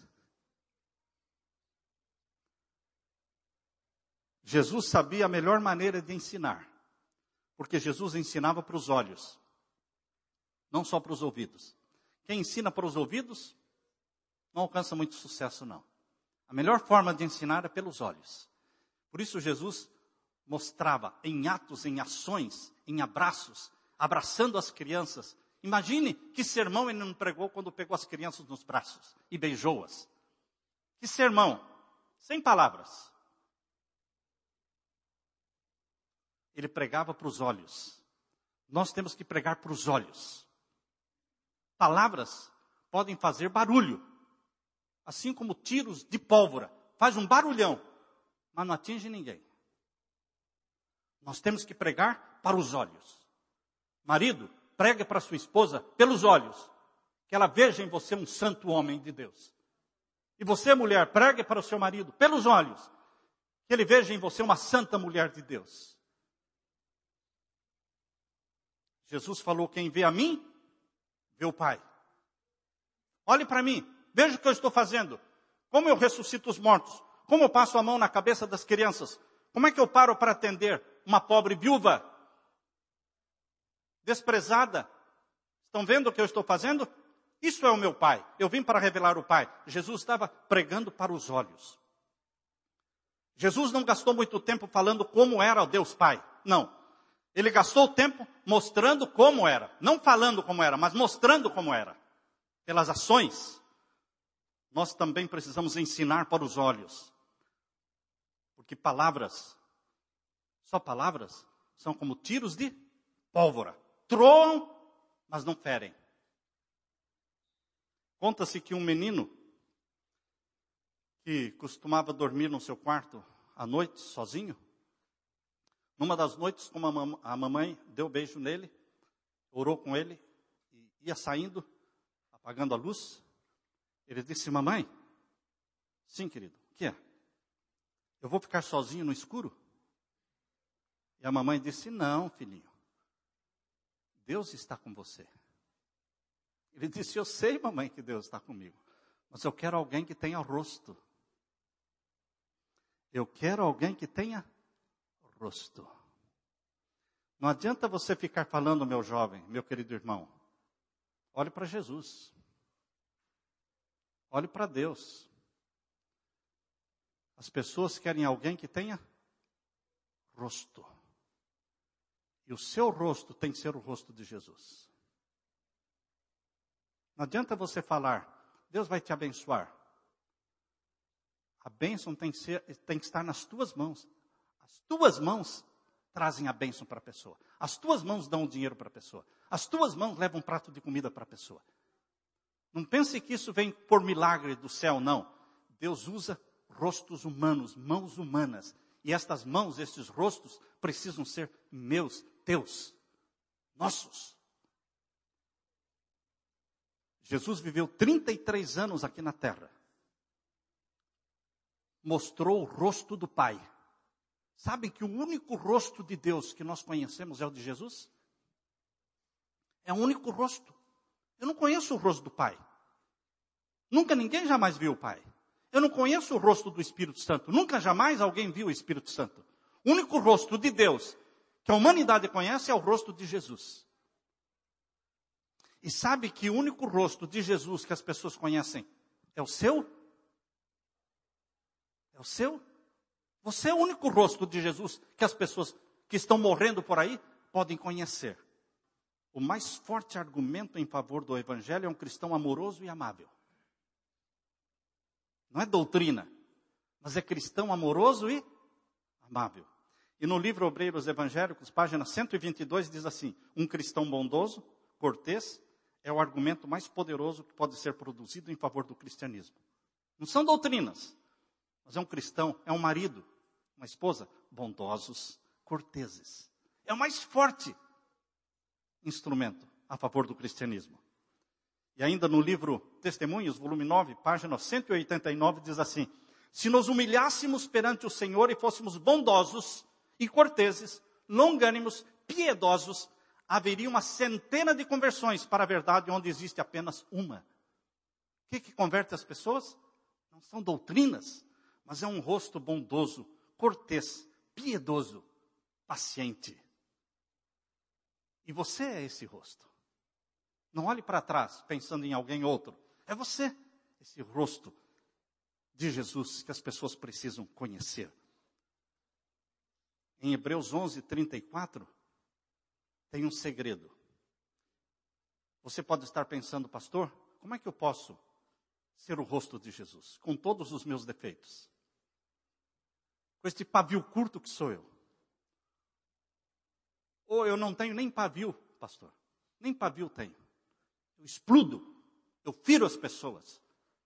Jesus sabia a melhor maneira de ensinar. Porque Jesus ensinava para os olhos. Não só para os ouvidos. Quem ensina para os ouvidos, não alcança muito sucesso, não. A melhor forma de ensinar é pelos olhos. Por isso Jesus mostrava em atos, em ações, em abraços, abraçando as crianças. Imagine que sermão ele não pregou quando pegou as crianças nos braços e beijou-as. Que sermão, sem palavras. Ele pregava para os olhos. Nós temos que pregar para os olhos. Palavras podem fazer barulho. Assim como tiros de pólvora. Faz um barulhão, mas não atinge ninguém. Nós temos que pregar para os olhos. Marido, pregue para sua esposa pelos olhos. Que ela veja em você um santo homem de Deus. E você, mulher, pregue para o seu marido pelos olhos. Que ele veja em você uma santa mulher de Deus. Jesus falou, quem vê a mim, vê o Pai. Olhe para mim, veja o que eu estou fazendo. Como eu ressuscito os mortos. Como eu passo a mão na cabeça das crianças. Como é que eu paro para atender uma pobre viúva? Desprezada. Estão vendo o que eu estou fazendo? Isso é o meu Pai. Eu vim para revelar o Pai. Jesus estava pregando para os olhos. Jesus não gastou muito tempo falando como era o Deus Pai. Não. Ele gastou o tempo mostrando como era. Não falando como era, mas mostrando como era. Pelas ações. Nós também precisamos ensinar para os olhos. Porque palavras, só palavras, são como tiros de pólvora. Troam, mas não ferem. Conta-se que um menino que costumava dormir no seu quarto à noite, sozinho, numa das noites, como a, mam- a mamãe deu beijo nele, orou com ele, e ia saindo, apagando a luz, ele disse, mamãe, sim, querido, o que é? Eu vou ficar sozinho no escuro? E a mamãe disse, não, filhinho, Deus está com você. Ele disse, eu sei, mamãe, que Deus está comigo, mas eu quero alguém que tenha rosto. Eu quero alguém que tenha rosto. Não adianta você ficar falando, meu jovem, meu querido irmão. Olhe para Jesus. Olhe para Deus. As pessoas querem alguém que tenha rosto. E o seu rosto tem que ser o rosto de Jesus. Não adianta você falar, Deus vai te abençoar. A bênção tem que ser, tem que estar nas tuas mãos. As tuas mãos trazem a bênção para a pessoa. As tuas mãos dão o dinheiro para a pessoa. As tuas mãos levam um prato de comida para a pessoa. Não pense que isso vem por milagre do céu, não. Deus usa rostos humanos, mãos humanas. E estas mãos, estes rostos, precisam ser meus, teus, nossos. Jesus viveu trinta e três anos aqui na terra. Mostrou o rosto do Pai. Sabem que o único rosto de Deus que nós conhecemos é o de Jesus? É o único rosto. Eu não conheço o rosto do Pai. Nunca ninguém jamais viu o Pai. Eu não conheço o rosto do Espírito Santo. Nunca jamais alguém viu o Espírito Santo. O único rosto de Deus que a humanidade conhece é o rosto de Jesus. E sabe que o único rosto de Jesus que as pessoas conhecem é o seu? É o seu? Você é o único rosto de Jesus que as pessoas que estão morrendo por aí podem conhecer. O mais forte argumento em favor do Evangelho é um cristão amoroso e amável. Não é doutrina, mas é cristão amoroso e amável. E no livro Obreiros Evangélicos, página cento e vinte e dois, diz assim: um cristão bondoso, cortês, é o argumento mais poderoso que pode ser produzido em favor do cristianismo. Não são doutrinas, mas é um cristão, é um marido, uma esposa, bondosos, corteses. É o mais forte instrumento a favor do cristianismo. E ainda no livro Testemunhos, volume nove, página cento e oitenta e nove, diz assim: se nos humilhássemos perante o Senhor e fôssemos bondosos e corteses, longânimos, piedosos, haveria uma centena de conversões para a verdade onde existe apenas uma. O que, que converte as pessoas? Não são doutrinas, mas é um rosto bondoso, cortês, piedoso, paciente. E você é esse rosto. Não olhe para trás pensando em alguém outro. É você, esse rosto de Jesus que as pessoas precisam conhecer. Em Hebreus onze, trinta e quatro, tem um segredo. Você pode estar pensando, pastor, como é que eu posso ser o rosto de Jesus, com todos os meus defeitos? Com este pavio curto que sou eu. Ou eu não tenho nem pavio, pastor. Nem pavio tenho. Eu explodo, eu firo as pessoas.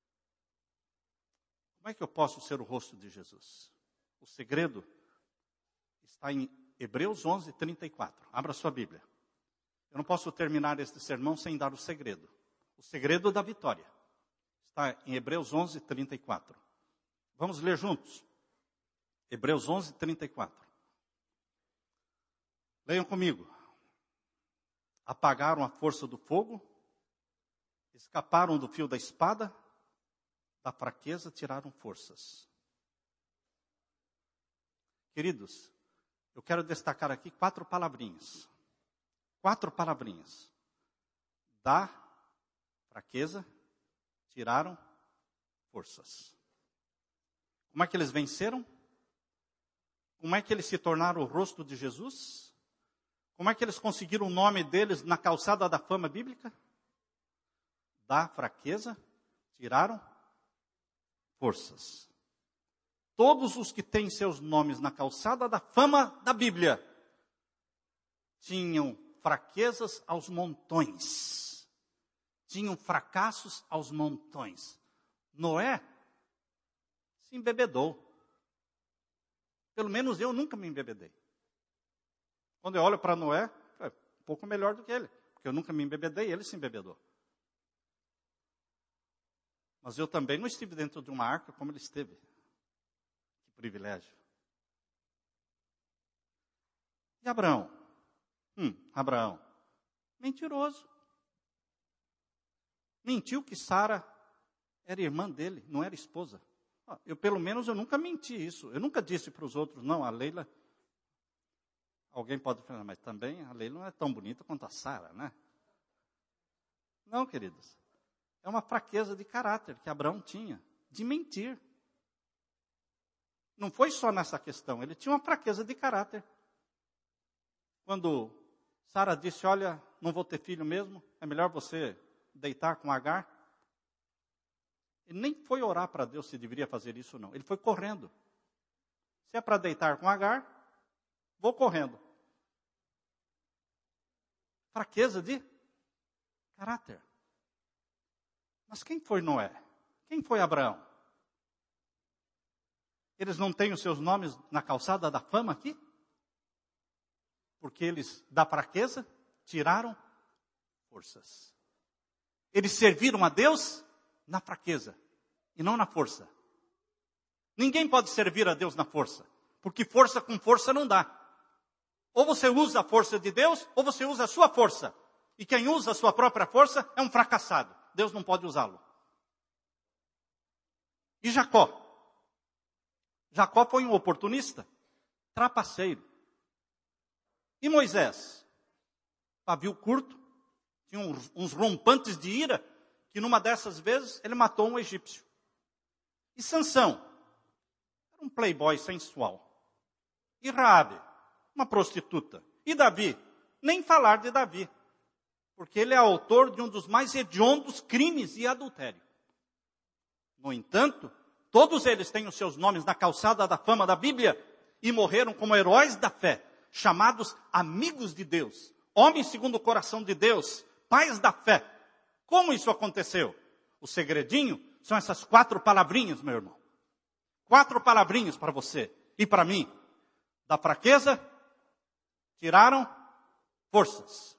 Como é que eu posso ser o rosto de Jesus? O segredo está em Hebreus onze, trinta e quatro. Abra sua Bíblia. Eu não posso terminar este sermão sem dar o segredo. O segredo da vitória está em Hebreus onze, trinta e quatro. Vamos ler juntos. Hebreus onze, trinta e quatro. Leiam comigo. Apagaram a força do fogo, escaparam do fio da espada, da fraqueza tiraram forças. Queridos, eu quero destacar aqui quatro palavrinhas. Quatro palavrinhas. Da fraqueza tiraram forças. Como é que eles venceram? Como é que eles se tornaram o rosto de Jesus? Como é que eles conseguiram o nome deles na calçada da fama bíblica? Da fraqueza tiraram forças. Todos os que têm seus nomes na calçada da fama da Bíblia tinham fraquezas aos montões. Tinham fracassos aos montões. Noé se embebedou. Pelo menos eu nunca me embebedei. Quando eu olho para Noé, é um pouco melhor do que ele. Porque eu nunca me embebedei, ele se embebedou. Mas eu também não estive dentro de uma arca como ele esteve. Que privilégio. E Abraão? Hum, Abraão. Mentiroso. Mentiu que Sara era irmã dele, não era esposa. Eu, pelo menos, eu nunca menti isso. Eu nunca disse para os outros, não, a Leila... Alguém pode falar, mas também a Leila não é tão bonita quanto a Sara, né? Não, queridos. É uma fraqueza de caráter que Abraão tinha, de mentir. Não foi só nessa questão, ele tinha uma fraqueza de caráter. Quando Sara disse, olha, não vou ter filho mesmo, é melhor você deitar com Agar. Ele nem foi orar para Deus se deveria fazer isso ou não, ele foi correndo. Se é para deitar com Agar, vou correndo. Fraqueza de caráter. Mas quem foi Noé? Quem foi Abraão? Eles não têm os seus nomes na calçada da fama aqui? Porque eles, da fraqueza, tiraram forças. Eles serviram a Deus na fraqueza e não na força. Ninguém pode servir a Deus na força, porque força com força não dá. Ou você usa a força de Deus, ou você usa a sua força. E quem usa a sua própria força é um fracassado. Deus não pode usá-lo. E Jacó? Jacó foi um oportunista, trapaceiro. E Moisés? Pavio curto, tinha uns, uns rompantes de ira, que numa dessas vezes ele matou um egípcio. E Sansão? Era um playboy sensual. E Raabe? Uma prostituta. E Davi? Nem falar de Davi, porque ele é autor de um dos mais hediondos crimes e adultério. No entanto, todos eles têm os seus nomes na calçada da fama da Bíblia e morreram como heróis da fé, chamados amigos de Deus, homens segundo o coração de Deus, pais da fé. Como isso aconteceu? O segredinho são essas quatro palavrinhas, meu irmão. Quatro palavrinhas para você e para mim. Da fraqueza, tiraram forças.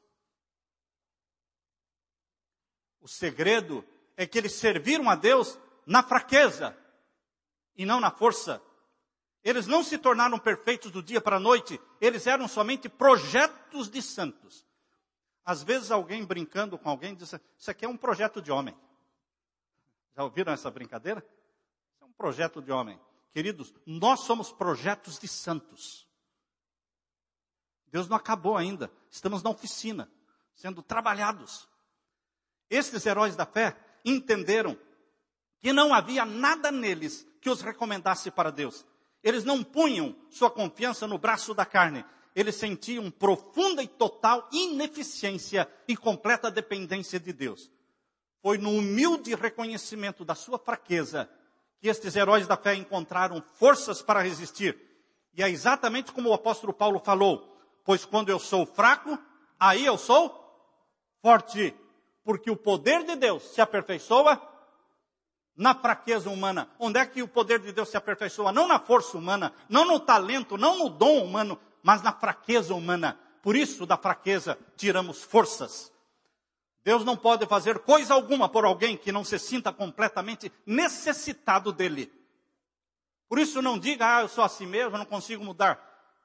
O segredo é que eles serviram a Deus na fraqueza e não na força. Eles não se tornaram perfeitos do dia para a noite, eles eram somente projetos de santos. Às vezes alguém brincando com alguém diz, isso aqui é um projeto de homem. Já ouviram essa brincadeira? Isso é um projeto de homem. Queridos, nós somos projetos de santos. Deus não acabou ainda, estamos na oficina, sendo trabalhados. Estes heróis da fé entenderam que não havia nada neles que os recomendasse para Deus. Eles não punham sua confiança no braço da carne. Eles sentiam profunda e total ineficiência e completa dependência de Deus. Foi no humilde reconhecimento da sua fraqueza que estes heróis da fé encontraram forças para resistir. E é exatamente como o apóstolo Paulo falou, pois quando eu sou fraco, aí eu sou forte. Porque o poder de Deus se aperfeiçoa na fraqueza humana. Onde é que o poder de Deus se aperfeiçoa? Não na força humana, não no talento, não no dom humano, mas na fraqueza humana. Por isso, da fraqueza, tiramos forças. Deus não pode fazer coisa alguma por alguém que não se sinta completamente necessitado dele. Por isso, não diga, ah, eu sou assim mesmo, eu não consigo mudar.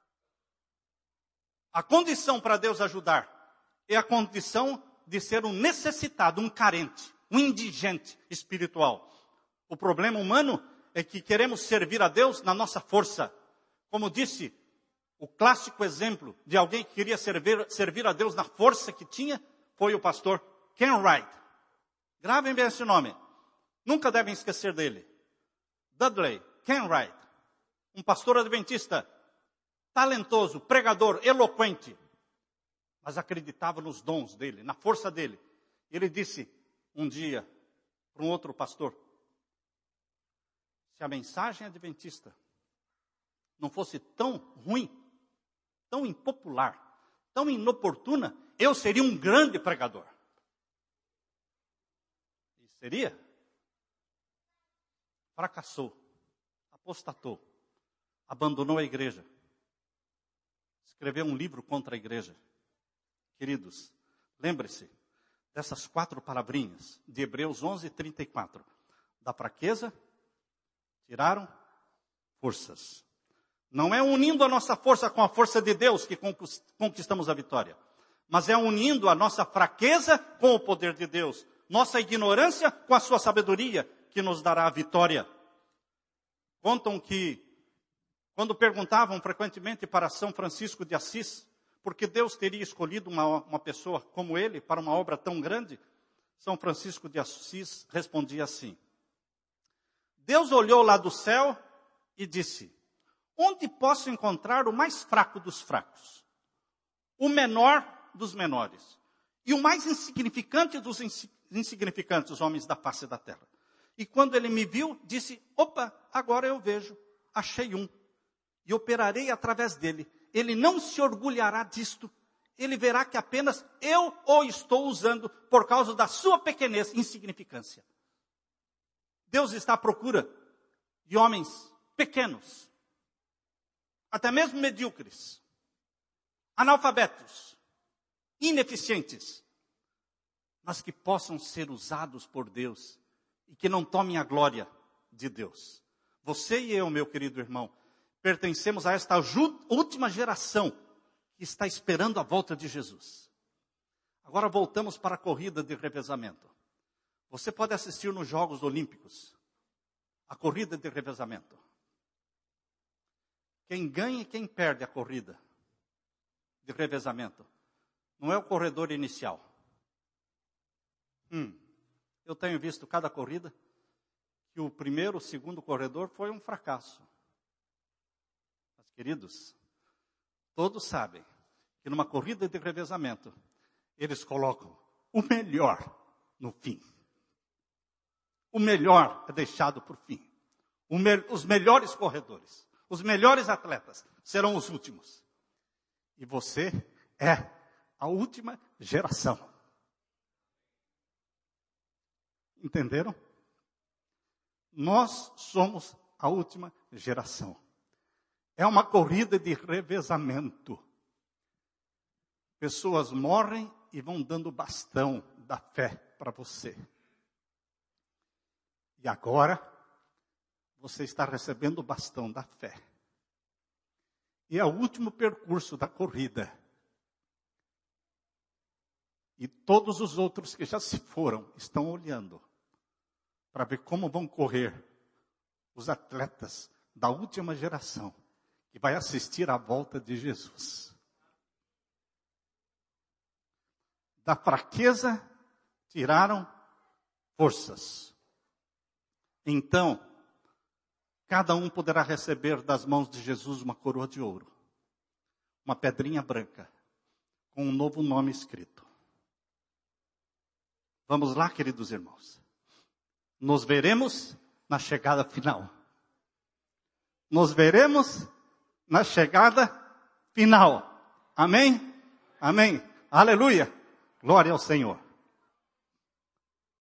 A condição para Deus ajudar é a condição de ser um necessitado, um carente, um indigente espiritual. O problema humano é que queremos servir a Deus na nossa força. Como disse, o clássico exemplo de alguém que queria servir, servir a Deus na força que tinha, foi o pastor Ken Wright. Gravem bem esse nome. Nunca devem esquecer dele. Dudley Ken Wright. Um pastor adventista, talentoso, pregador, eloquente, mas acreditava nos dons dele, na força dele. Ele disse um dia para um outro pastor, se a mensagem adventista não fosse tão ruim, tão impopular, tão inoportuna, eu seria um grande pregador. E seria? Fracassou, apostatou, abandonou a igreja, escreveu um livro contra a igreja. Queridos, lembre-se dessas quatro palavrinhas de Hebreus onze, trinta e quatro. Da fraqueza, tiraram forças. Não é unindo a nossa força com a força de Deus que conquistamos a vitória, mas é unindo a nossa fraqueza com o poder de Deus, nossa ignorância com a sua sabedoria que nos dará a vitória. Contam que, quando perguntavam frequentemente para São Francisco de Assis, porque Deus teria escolhido uma, uma pessoa como ele para uma obra tão grande, São Francisco de Assis respondia assim: Deus olhou lá do céu e disse, onde posso encontrar o mais fraco dos fracos, o menor dos menores, e o mais insignificante dos insignificantes, os homens da face da terra. E quando ele me viu, disse, opa, agora eu vejo, achei um, e operarei através dele. ele não se orgulhará disto. Ele verá que apenas eu o estou usando por causa da sua pequenez e insignificância. Deus está à procura de homens pequenos, até mesmo medíocres, analfabetos, ineficientes, mas que possam ser usados por Deus e que não tomem a glória de Deus. Você e eu, meu querido irmão, pertencemos a esta última geração que está esperando a volta de Jesus. Agora voltamos para a corrida de revezamento. Você pode assistir nos Jogos Olímpicos a corrida de revezamento. Quem ganha e quem perde a corrida de revezamento não é o corredor inicial. Hum, eu tenho visto cada corrida que o primeiro, o segundo corredor foi um fracasso. Mas, queridos, todos sabem que numa corrida de revezamento, eles colocam o melhor no fim. O melhor é deixado por fim. Me, os melhores corredores, os melhores atletas serão os últimos. E você é a última geração. Entenderam? Nós somos a última geração. É uma corrida de revezamento. Pessoas morrem e vão dando bastão da fé para você. E agora, você está recebendo o bastão da fé. E é o último percurso da corrida. E todos os outros que já se foram estão olhando para ver como vão correr os atletas da última geração que vai assistir à volta de Jesus. Da fraqueza tiraram forças. Então, cada um poderá receber das mãos de Jesus uma coroa de ouro, uma pedrinha branca, com um novo nome escrito. Vamos lá, queridos irmãos. Nos veremos na chegada final. Nos veremos na chegada final. Amém? Amém. Aleluia. Glória ao Senhor.